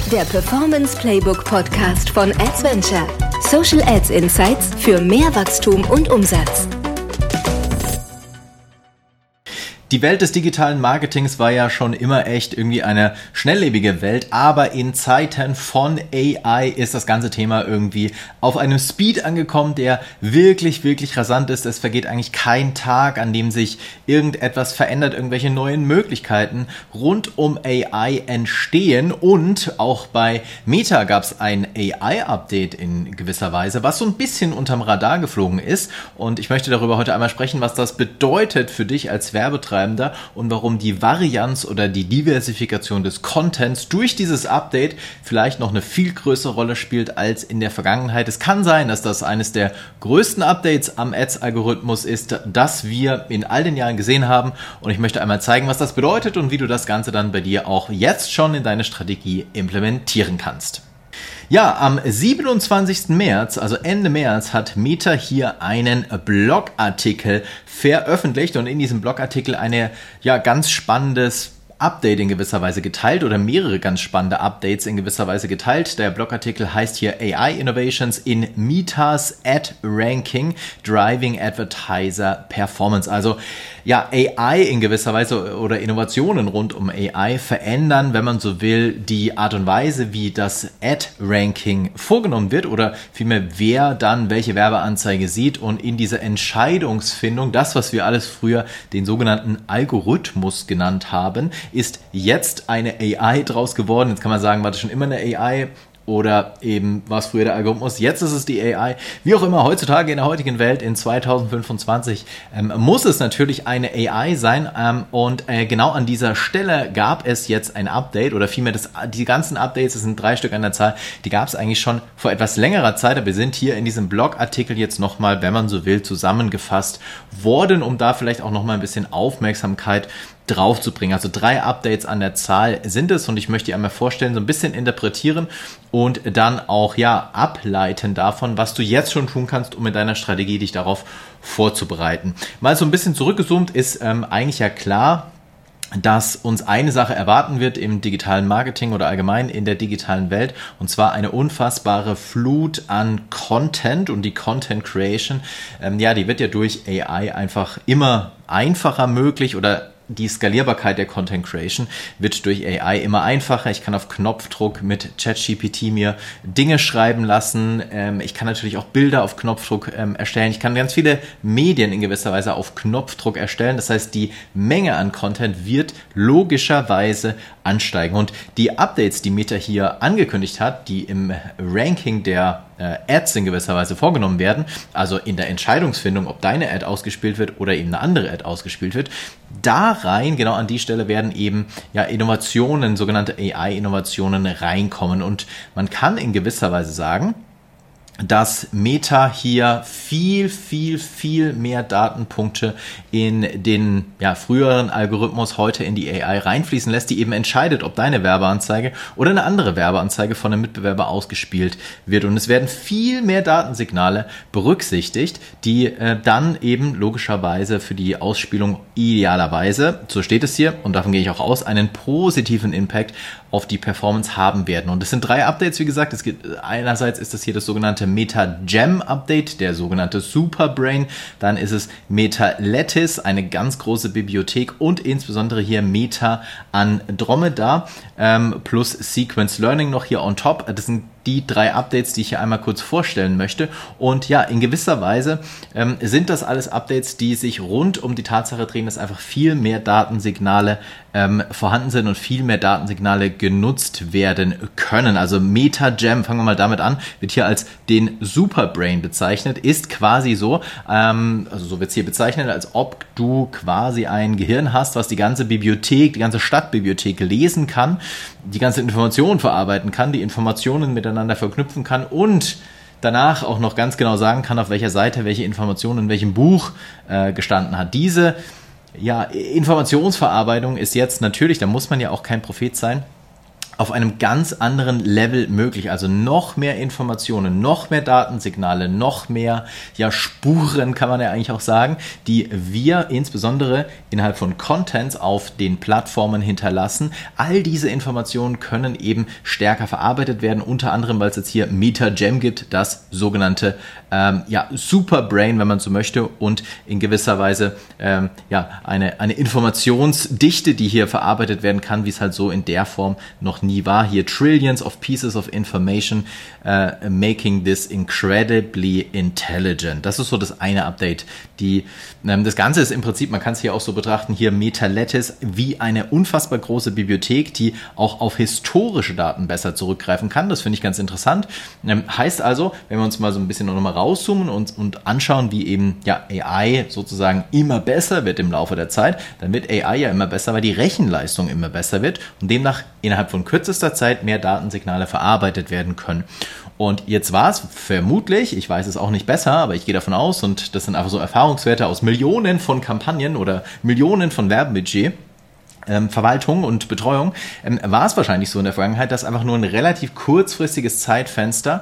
Der Performance Playbook Podcast von Adventure. Social Ads Insights für mehr Wachstum und Umsatz. Die Welt des digitalen Marketings war ja schon immer echt irgendwie eine schnelllebige Welt, aber in Zeiten von AI ist das ganze Thema irgendwie auf einem Speed angekommen, der wirklich, wirklich rasant ist. Es vergeht eigentlich kein Tag, an dem sich irgendetwas verändert, irgendwelche neuen Möglichkeiten rund um AI entstehen, und auch bei Meta gab es ein AI-Update in gewisser Weise, was so ein bisschen unterm Radar geflogen ist, und ich möchte darüber heute einmal sprechen, was das bedeutet für dich als Werbetreibender und warum die Varianz oder die Diversifikation des Contents durch dieses Update vielleicht noch eine viel größere Rolle spielt als in der Vergangenheit. Es kann sein, dass das eines der größten Updates am Ads-Algorithmus ist, das wir in all den Jahren gesehen haben, und ich möchte einmal zeigen, was das bedeutet und wie du das Ganze dann bei dir auch jetzt schon in deine Strategie implementieren kannst. Ja, am 27. März, also Ende März, hat Meta hier einen Blogartikel veröffentlicht und in diesem Blogartikel eine ganz spannendes Update in gewisser Weise geteilt oder mehrere ganz spannende Updates in gewisser Weise geteilt. Der Blogartikel heißt hier AI Innovations in Metas Ad Ranking Driving Advertiser Performance. Also AI in gewisser Weise oder Innovationen rund um AI verändern, wenn man so will, die Art und Weise, wie das Ad-Ranking vorgenommen wird oder vielmehr wer dann welche Werbeanzeige sieht, und in dieser Entscheidungsfindung, das, was wir alles früher den sogenannten Algorithmus genannt haben, ist jetzt eine AI draus geworden. Jetzt kann man sagen, war das schon immer eine AI? Oder eben war es früher der Algorithmus, jetzt ist es die AI. Wie auch immer, heutzutage in der heutigen Welt, in 2025, muss es natürlich eine AI sein. Und genau an dieser Stelle gab es jetzt ein Update, oder vielmehr die ganzen Updates, es sind 3 Stück an der Zahl, die gab es eigentlich schon vor etwas längerer Zeit. Aber wir sind hier in diesem Blogartikel jetzt nochmal, wenn man so will, zusammengefasst worden, um da vielleicht auch nochmal ein bisschen Aufmerksamkeit drauf zu bringen. Also 3 Updates an der Zahl sind es, und ich möchte die einmal vorstellen, so ein bisschen interpretieren und dann auch ableiten davon, was du jetzt schon tun kannst, um mit deiner Strategie dich darauf vorzubereiten. Mal so ein bisschen zurückgezoomt ist eigentlich klar, dass uns eine Sache erwarten wird im digitalen Marketing oder allgemein in der digitalen Welt, und zwar eine unfassbare Flut an Content, und die Content Creation, die wird ja durch AI einfach immer einfacher möglich, oder die Skalierbarkeit der Content Creation wird durch AI immer einfacher. Ich kann auf Knopfdruck mit ChatGPT mir Dinge schreiben lassen. Ich kann natürlich auch Bilder auf Knopfdruck erstellen. Ich kann ganz viele Medien in gewisser Weise auf Knopfdruck erstellen. Das heißt, die Menge an Content wird logischerweise ansteigen. Und die Updates, die Meta hier angekündigt hat, die im Ranking der Ads in gewisser Weise vorgenommen werden, also in der Entscheidungsfindung, ob deine Ad ausgespielt wird oder eben eine andere Ad ausgespielt wird, da rein, genau an die Stelle werden eben Innovationen, sogenannte AI-Innovationen reinkommen. Und man kann in gewisser Weise sagen, dass Meta hier viel mehr Datenpunkte in den früheren Algorithmus heute in die AI reinfließen lässt, die eben entscheidet, ob deine Werbeanzeige oder eine andere Werbeanzeige von einem Mitbewerber ausgespielt wird. Und es werden viel mehr Datensignale berücksichtigt, die dann eben logischerweise für die Ausspielung idealerweise, so steht es hier, und davon gehe ich auch aus, einen positiven Impact auf die Performance haben werden. Und es sind 3 Updates, wie gesagt. Es gibt einerseits ist das hier das sogenannte Meta Gem Update, der sogenannte Superbrain. Dann ist es Meta Lattice, eine ganz große Bibliothek, und insbesondere hier Meta Andromeda plus Sequence Learning noch hier on top. Das sind die 3 Updates, die ich hier einmal kurz vorstellen möchte. Und in gewisser Weise sind das alles Updates, die sich rund um die Tatsache drehen, dass einfach viel mehr Datensignale vorhanden sind und viel mehr Datensignale genutzt werden können. Also Meta Gem, fangen wir mal damit an, wird hier als den Superbrain bezeichnet, ist quasi so, also so wird es hier bezeichnet, als ob du quasi ein Gehirn hast, was die ganze Bibliothek, die ganze Stadtbibliothek lesen kann, die ganze Informationen verarbeiten kann, die Informationen miteinander verknüpfen kann und danach auch noch ganz genau sagen kann, auf welcher Seite welche Information in welchem Buch gestanden hat. Diese Informationsverarbeitung ist jetzt natürlich, da muss man ja auch kein Prophet sein, auf einem ganz anderen Level möglich. Also noch mehr Informationen, noch mehr Datensignale, noch mehr Spuren, kann man ja eigentlich auch sagen, die wir insbesondere innerhalb von Contents auf den Plattformen hinterlassen. All diese Informationen können eben stärker verarbeitet werden, unter anderem, weil es jetzt hier MetaGem gibt, das sogenannte Superbrain, wenn man so möchte, und in gewisser Weise eine Informationsdichte, die hier verarbeitet werden kann, wie es halt so in der Form noch nie war. Hier Trillions of pieces of information making this incredibly intelligent. Das ist so das eine Update. Das Ganze ist im Prinzip, man kann es hier auch so betrachten, hier Metalettis wie eine unfassbar große Bibliothek, die auch auf historische Daten besser zurückgreifen kann. Das finde ich ganz interessant. Heißt also, wenn wir uns mal so ein bisschen nochmal rauszoomen und anschauen, wie eben AI sozusagen immer besser wird im Laufe der Zeit, dann wird AI ja immer besser, weil die Rechenleistung immer besser wird und demnach innerhalb von kürzester Zeit mehr Datensignale verarbeitet werden können. Und jetzt war es vermutlich, ich weiß es auch nicht besser, aber ich gehe davon aus, und das sind einfach so Erfahrungswerte aus Millionen von Kampagnen oder Millionen von Werbebudget, Verwaltung und Betreuung, war es wahrscheinlich so in der Vergangenheit, dass einfach nur ein relativ kurzfristiges Zeitfenster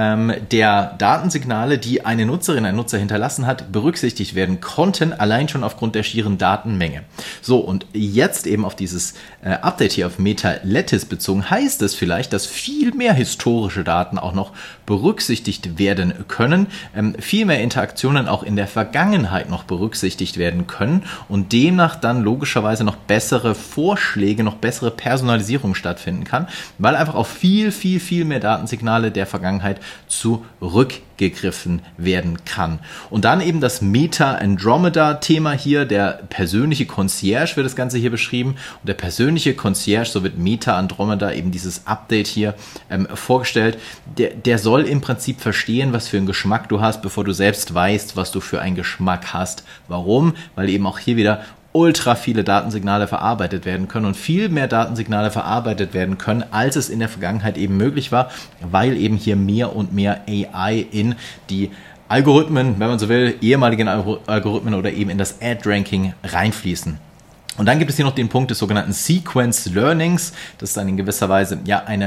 der Datensignale, die eine Nutzerin, ein Nutzer hinterlassen hat, berücksichtigt werden konnten, allein schon aufgrund der schieren Datenmenge. So, und jetzt eben auf dieses Update hier auf Metalettis bezogen, heißt es vielleicht, dass viel mehr historische Daten auch noch berücksichtigt werden können, viel mehr Interaktionen auch in der Vergangenheit noch berücksichtigt werden können und demnach dann logischerweise noch bessere Vorschläge, noch bessere Personalisierung stattfinden kann, weil einfach auf viel, viel, viel mehr Datensignale der Vergangenheit zurückgegriffen werden kann. Und dann eben das Meta-Andromeda-Thema hier, der persönliche Concierge wird das Ganze hier beschrieben und der persönliche Concierge, so wird Meta-Andromeda eben dieses Update hier vorgestellt, der soll im Prinzip verstehen, was für einen Geschmack du hast, bevor du selbst weißt, was du für einen Geschmack hast. Warum? Weil eben auch hier wieder ultra viele Datensignale verarbeitet werden können und viel mehr Datensignale verarbeitet werden können, als es in der Vergangenheit eben möglich war, weil eben hier mehr und mehr AI in die Algorithmen, wenn man so will, ehemaligen Algorithmen oder eben in das Ad-Ranking reinfließen. Und dann gibt es hier noch den Punkt des sogenannten Sequence Learnings. Das ist dann in gewisser Weise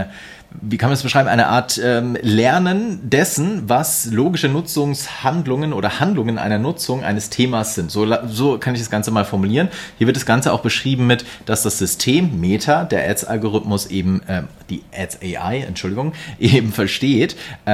wie kann man es beschreiben, eine Art Lernen dessen, was logische Nutzungshandlungen oder Handlungen einer Nutzung eines Themas sind. So kann ich das Ganze mal formulieren. Hier wird das Ganze auch beschrieben mit, dass das System Meta, der Ads-Algorithmus eben, die Ads-AI, eben versteht,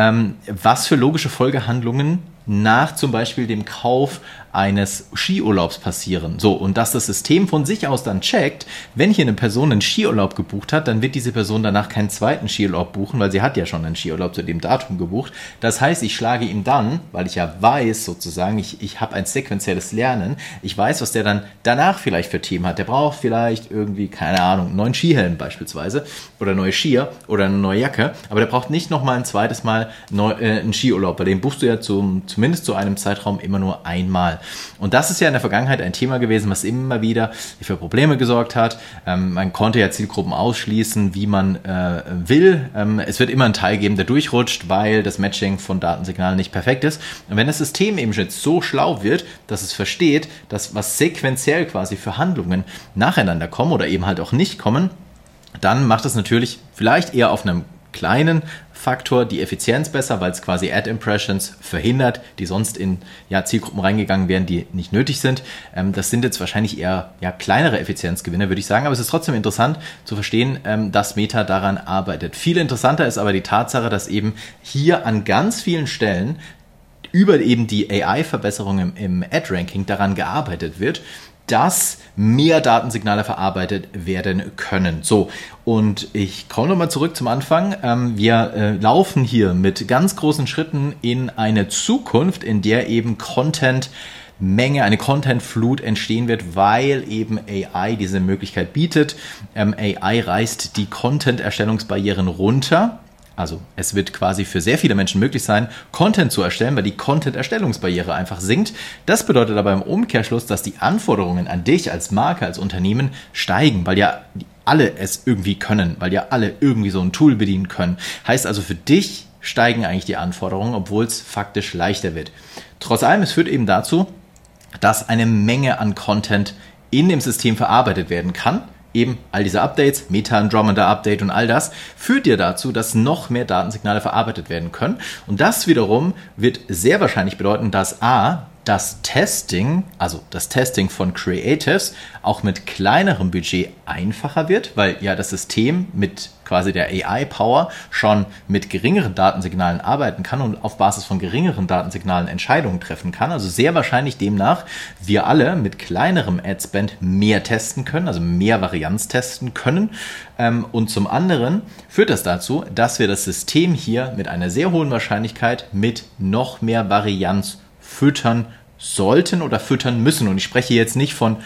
was für logische Folgehandlungen nach zum Beispiel dem Kauf eines Skiurlaubs passieren. So, und dass das System von sich aus dann checkt, wenn hier eine Person einen Skiurlaub gebucht hat, dann wird diese Person danach keinen zweiten Skiurlaub buchen, weil sie hat ja schon einen Skiurlaub zu dem Datum gebucht. Das heißt, ich schlage ihm dann, weil ich ja weiß sozusagen, ich habe ein sequenzielles Lernen, ich weiß, was der dann danach vielleicht für Themen hat. Der braucht vielleicht irgendwie, keine Ahnung, einen neuen Skihelm beispielsweise oder neue Skier oder eine neue Jacke, aber der braucht nicht nochmal ein zweites Mal einen Skiurlaub, bei dem buchst du ja zumindest zu einem Zeitraum immer nur einmal. Und das ist ja in der Vergangenheit ein Thema gewesen, was immer wieder für Probleme gesorgt hat. Man konnte ja Zielgruppen ausschließen, wie man will. Es wird immer einen Teil geben, der durchrutscht, weil das Matching von Datensignalen nicht perfekt ist. Und wenn das System eben jetzt so schlau wird, dass es versteht, dass was sequenziell quasi für Handlungen nacheinander kommen oder eben halt auch nicht kommen, dann macht es natürlich vielleicht eher auf einem kleinen Faktor die Effizienz besser, weil es quasi Ad-Impressions verhindert, die sonst in Zielgruppen reingegangen wären, die nicht nötig sind. Das sind jetzt wahrscheinlich eher kleinere Effizienzgewinne, würde ich sagen, aber es ist trotzdem interessant zu verstehen, dass Meta daran arbeitet. Viel interessanter ist aber die Tatsache, dass eben hier an ganz vielen Stellen über eben die AI-Verbesserung im Ad-Ranking daran gearbeitet wird, dass mehr Datensignale verarbeitet werden können. So, und ich komme nochmal zurück zum Anfang. Wir laufen hier mit ganz großen Schritten in eine Zukunft, in der eben eine Content-Flut entstehen wird, weil eben AI diese Möglichkeit bietet. AI reißt die Content-Erstellungsbarrieren runter. Also es wird quasi für sehr viele Menschen möglich sein, Content zu erstellen, weil die Content-Erstellungsbarriere einfach sinkt. Das bedeutet aber im Umkehrschluss, dass die Anforderungen an dich als Marke, als Unternehmen steigen, weil ja alle es irgendwie können, weil ja alle irgendwie so ein Tool bedienen können. Heißt also, für dich steigen eigentlich die Anforderungen, obwohl es faktisch leichter wird. Trotz allem, es führt eben dazu, dass eine Menge an Content in dem System verarbeitet werden kann. eben all diese Updates, Meta Andromeda Update und all das, führt ja dazu, dass noch mehr Datensignale verarbeitet werden können. Und das wiederum wird sehr wahrscheinlich bedeuten, dass das Testing, also das Testing von Creatives, auch mit kleinerem Budget einfacher wird, weil ja das System mit quasi der AI-Power schon mit geringeren Datensignalen arbeiten kann und auf Basis von geringeren Datensignalen Entscheidungen treffen kann. Also sehr wahrscheinlich demnach wir alle mit kleinerem Adspend mehr testen können, also mehr Varianz testen können. Und zum anderen führt das dazu, dass wir das System hier mit einer sehr hohen Wahrscheinlichkeit mit noch mehr Varianz füttern sollten oder füttern müssen. Und ich spreche jetzt nicht von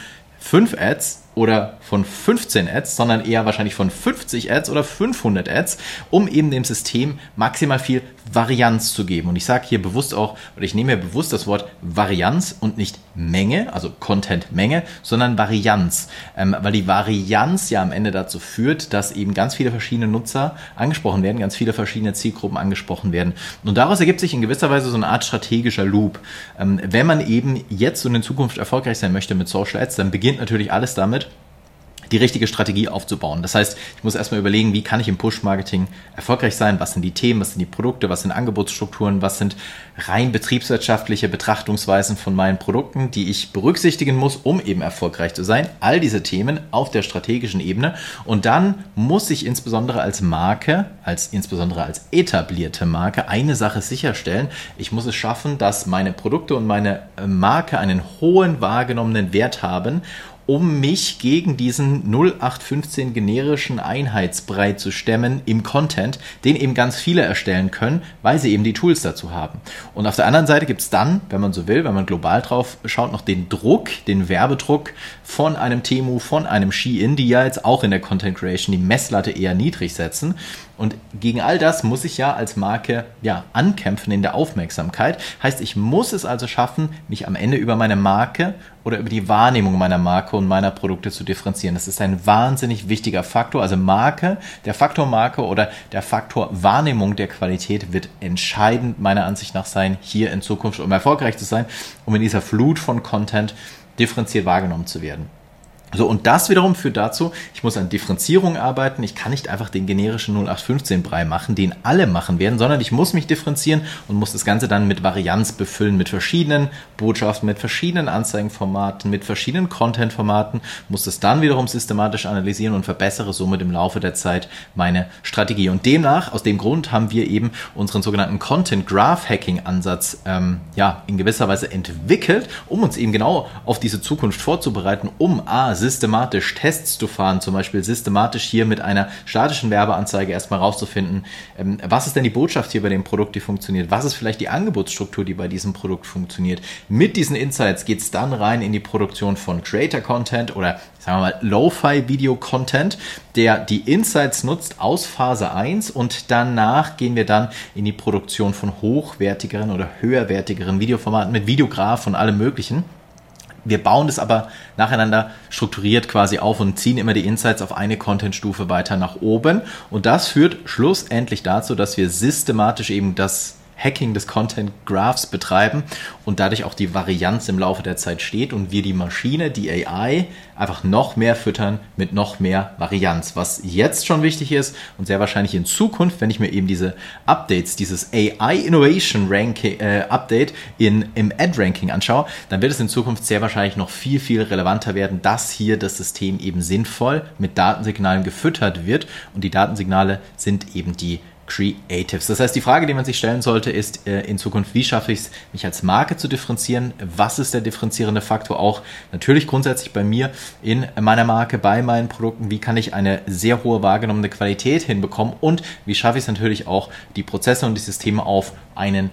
5 Ads oder von 15 Ads, sondern eher wahrscheinlich von 50 Ads oder 500 Ads, um eben dem System maximal viel Varianz zu geben. Und ich sage hier bewusst auch, oder ich nehme hier bewusst das Wort Varianz und nicht Menge, also Content-Menge, sondern Varianz, weil die Varianz ja am Ende dazu führt, dass eben ganz viele verschiedene Nutzer angesprochen werden, ganz viele verschiedene Zielgruppen angesprochen werden. Und daraus ergibt sich in gewisser Weise so eine Art strategischer Loop. Wenn man eben jetzt und in Zukunft erfolgreich sein möchte mit Social Ads, dann beginnt natürlich alles damit, die richtige Strategie aufzubauen. Das heißt, ich muss erstmal überlegen, wie kann ich im Push-Marketing erfolgreich sein, was sind die Themen, was sind die Produkte, was sind Angebotsstrukturen, was sind rein betriebswirtschaftliche Betrachtungsweisen von meinen Produkten, die ich berücksichtigen muss, um eben erfolgreich zu sein. All diese Themen auf der strategischen Ebene. Und dann muss ich insbesondere als Marke, insbesondere als etablierte Marke, eine Sache sicherstellen. Ich muss es schaffen, dass meine Produkte und meine Marke einen hohen wahrgenommenen Wert haben, um mich gegen diesen 0815 generischen Einheitsbrei zu stemmen im Content, den eben ganz viele erstellen können, weil sie eben die Tools dazu haben. Und auf der anderen Seite gibt es dann, wenn man so will, wenn man global drauf schaut, noch den Druck, den Werbedruck von einem Temu, von einem Shein, die ja jetzt auch in der Content Creation die Messlatte eher niedrig setzen. Und gegen all das muss ich ja als Marke ankämpfen in der Aufmerksamkeit. Heißt, ich muss es also schaffen, mich am Ende über meine Marke oder über die Wahrnehmung meiner Marke und meiner Produkte zu differenzieren. Das ist ein wahnsinnig wichtiger Faktor. Also Marke, der Faktor Marke oder der Faktor Wahrnehmung der Qualität wird entscheidend meiner Ansicht nach sein, hier in Zukunft, um erfolgreich zu sein, um in dieser Flut von Content differenziert wahrgenommen zu werden. So, und das wiederum führt dazu, ich muss an Differenzierung arbeiten. Ich kann nicht einfach den generischen 0815-Brei machen, den alle machen werden, sondern ich muss mich differenzieren und muss das Ganze dann mit Varianz befüllen, mit verschiedenen Botschaften, mit verschiedenen Anzeigenformaten, mit verschiedenen Content-Formaten, muss das dann wiederum systematisch analysieren und verbessere somit im Laufe der Zeit meine Strategie. Und demnach, aus dem Grund, haben wir eben unseren sogenannten Content-Graph-Hacking-Ansatz in gewisser Weise entwickelt, um uns eben genau auf diese Zukunft vorzubereiten, um systematisch Tests zu fahren, zum Beispiel systematisch hier mit einer statischen Werbeanzeige erstmal rauszufinden, was ist denn die Botschaft hier bei dem Produkt, die funktioniert, was ist vielleicht die Angebotsstruktur, die bei diesem Produkt funktioniert. Mit diesen Insights geht es dann rein in die Produktion von Creator-Content oder sagen wir mal Lo-Fi-Video-Content, der die Insights nutzt aus Phase 1 und danach gehen wir dann in die Produktion von hochwertigeren oder höherwertigeren Videoformaten mit Videograph und allem möglichen. Wir bauen das aber nacheinander strukturiert quasi auf und ziehen immer die Insights auf eine Content-Stufe weiter nach oben. Und das führt schlussendlich dazu, dass wir systematisch eben das Hacking des Content Graphs betreiben und dadurch auch die Varianz im Laufe der Zeit steht und wir die Maschine, die AI, einfach noch mehr füttern mit noch mehr Varianz. Was jetzt schon wichtig ist und sehr wahrscheinlich in Zukunft, wenn ich mir eben diese Updates, dieses AI Innovation Ranking, Update im Ad-Ranking anschaue, dann wird es in Zukunft sehr wahrscheinlich noch viel, viel relevanter werden, dass hier das System eben sinnvoll mit Datensignalen gefüttert wird und die Datensignale sind eben die Creatives. Das heißt, die Frage, die man sich stellen sollte, ist in Zukunft, wie schaffe ich es, mich als Marke zu differenzieren? Was ist der differenzierende Faktor auch natürlich grundsätzlich bei mir in meiner Marke, bei meinen Produkten? Wie kann ich eine sehr hohe wahrgenommene Qualität hinbekommen? Und wie schaffe ich es natürlich auch, die Prozesse und die Systeme auf eine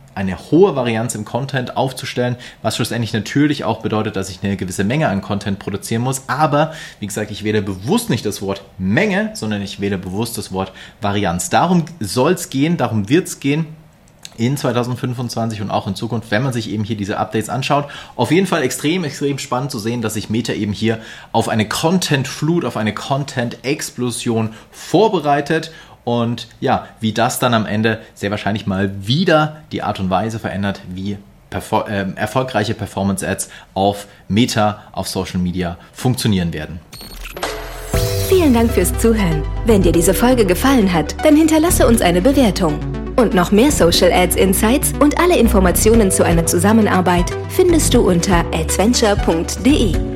hohe Varianz im Content aufzustellen, was schlussendlich natürlich auch bedeutet, dass ich eine gewisse Menge an Content produzieren muss. Aber, wie gesagt, ich wähle bewusst nicht das Wort Menge, sondern ich wähle bewusst das Wort Varianz. Darum soll es gehen, darum wird es gehen in 2025 und auch in Zukunft, wenn man sich eben hier diese Updates anschaut. Auf jeden Fall extrem, extrem spannend zu sehen, dass sich Meta eben hier auf eine Content-Flut, auf eine Content-Explosion vorbereitet. Und ja, wie das dann am Ende sehr wahrscheinlich mal wieder die Art und Weise verändert, wie erfolgreiche Performance-Ads auf Meta, auf Social Media funktionieren werden. Vielen Dank fürs Zuhören. Wenn dir diese Folge gefallen hat, dann hinterlasse uns eine Bewertung. Und noch mehr Social Ads Insights und alle Informationen zu einer Zusammenarbeit findest du unter adventure.de.